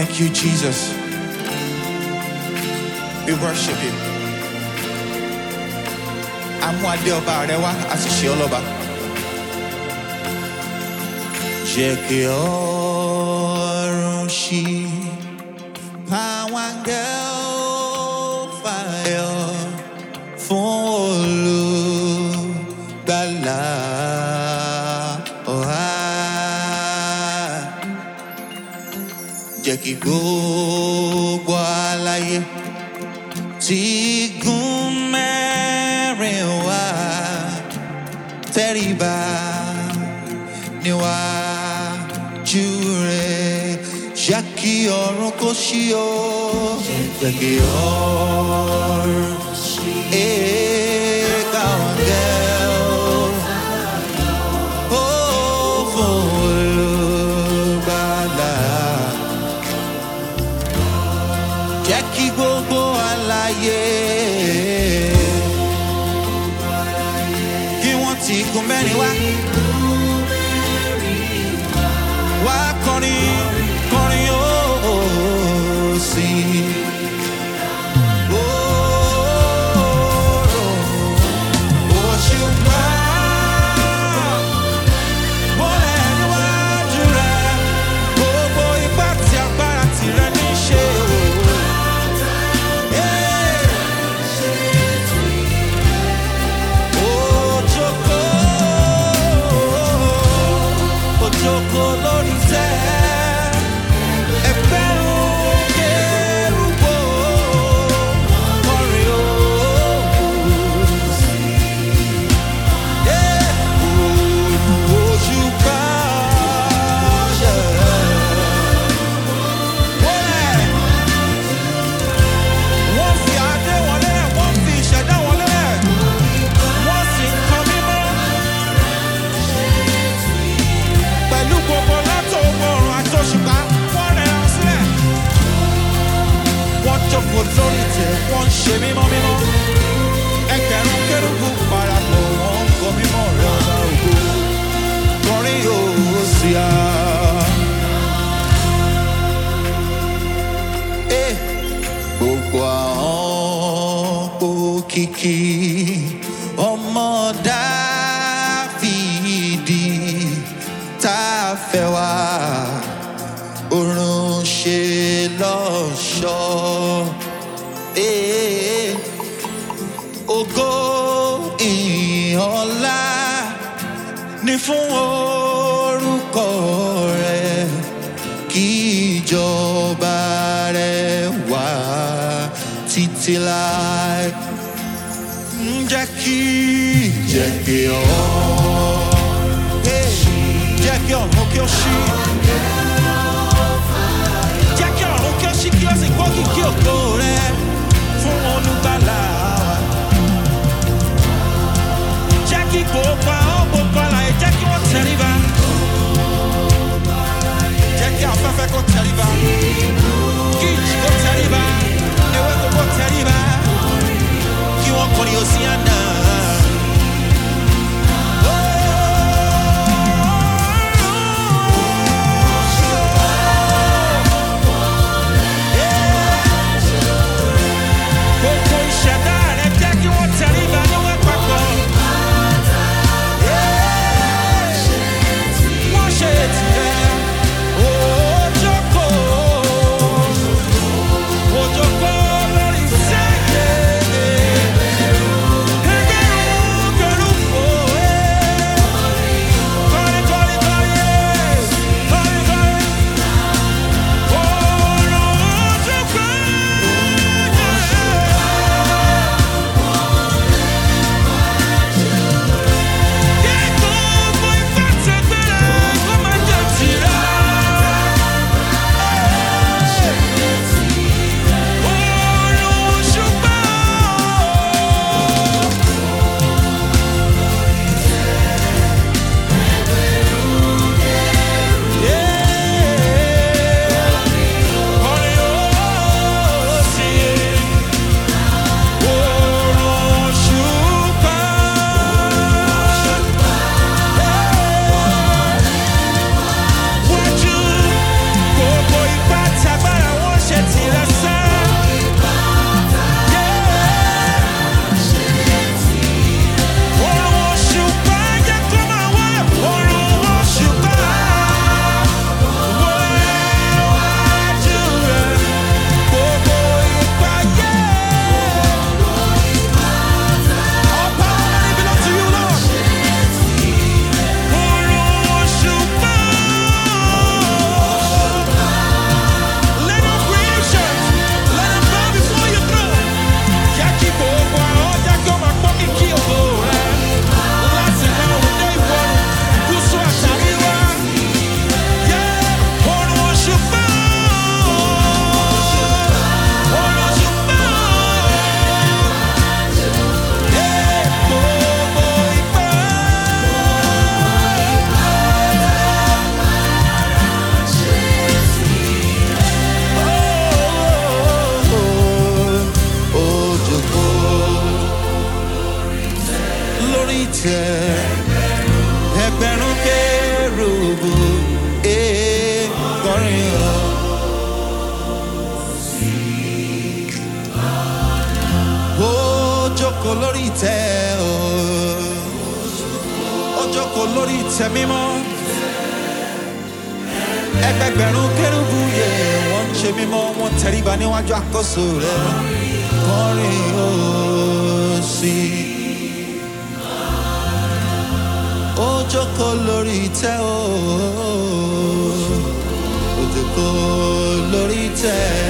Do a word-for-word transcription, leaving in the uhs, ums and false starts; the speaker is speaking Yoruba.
Thank you, Jesus. We worship you. Amwade ọba rẹ wá, a sì ṣe ọlọ́ba. Jẹ́ kí ọ̀run ṣí, àwọn áńgẹ́lì fàyọ fún Olùgbàlà. Jẹ́ kí gbogbo àlàyé tí gún mẹ́rin wá tẹríba níwájú rẹ̀. Jẹ́ kí ọ̀run kó ṣí o. Jẹ́ kí ọ̀run ṣí. Káwọn áńgẹ́lì ó fún Olùgbàlà. Jẹ́ kí gbogbo àlàyé kí wọ́n ti gún mẹ́rin wá. Wá kọrin kọrin ó sí. Òṣùpá bọ́lẹ̀ níwájú rẹ̀, gbogbo ipá tí agbára tìrẹ ní ṣe o. Ojoko lórí tẹ́ ẹgbẹ̀rún kérúbù kọrin o. Òṣùpá wọ́n fi adé wọn lélẹ̀, wọ́n fi ìṣẹ̀dá wọn lélẹ̀, wọ́n sì ń kọ mímọ́. Pẹ̀lú gbogbo látòwò ọ̀run àtòṣùpá, wọ́n rẹ̀ hàn sílẹ̀. Wọ́n jókòó lórí ìtẹ́, wọ́n ń ṣe mímọ́ mímọ́. Ẹgbẹ̀rún kérúbù parapọ̀, wọ́n ń kọ mímọ́ rẹ̀ ọba ògo. Kọrin yóò sí a. Gbogbo àwọn òkìkí ọmọ Dáfídì tá a fẹ́ wá ọ̀run ṣe lọ́ṣọ̀ọ́. Ògo ìyìn ọlá ní fún orúkọ rẹ̀, kí ìjọba rẹ̀ wà títí láé. Jẹ́ kí jẹ́ kí ọ̀run jẹ́ kí ọ̀run kí ó ṣí. Jẹ́ kí ọ̀run kí ó ṣí, kí ó sì gbọ́ kìkì ògo rẹ̀ fún Olùgbàlà wa. Jẹ́ kí gbogbo àwọn gbogbo àlàyé jẹ́ kí wọ́n tẹríba. Jẹ́ kí afẹ́fẹ́ kó tẹríba, kí ìjì kó tẹríba, ewéko kó tẹríba, kí wọ́n kọrin Hòsíánà. Gbogbo ìṣẹ̀dá rẹ̀ jẹ́ kí wọ́n tẹríba níwọ̀n papọ̀. Wọ́n ṣe tìrẹ. Òjòkó, òjòkó lórí sẹ́yẹ̀. ìtẹ́ ẹgbẹ̀rún kérúbù ee kọrin o. Ó jókòó lórí ìtẹ́ o, ó jókòó lórí ìtẹ́ mímọ́. Ẹgbẹ̀gbẹ̀rún kérúbù yẹ wọ́n ń ṣe mímọ́, wọ́n tẹríba níwájú àkóso rẹ̀. Kọrin o sí. Ó jókòó lórí ìtẹ́ o, ó jókòó lórí ìtẹ́.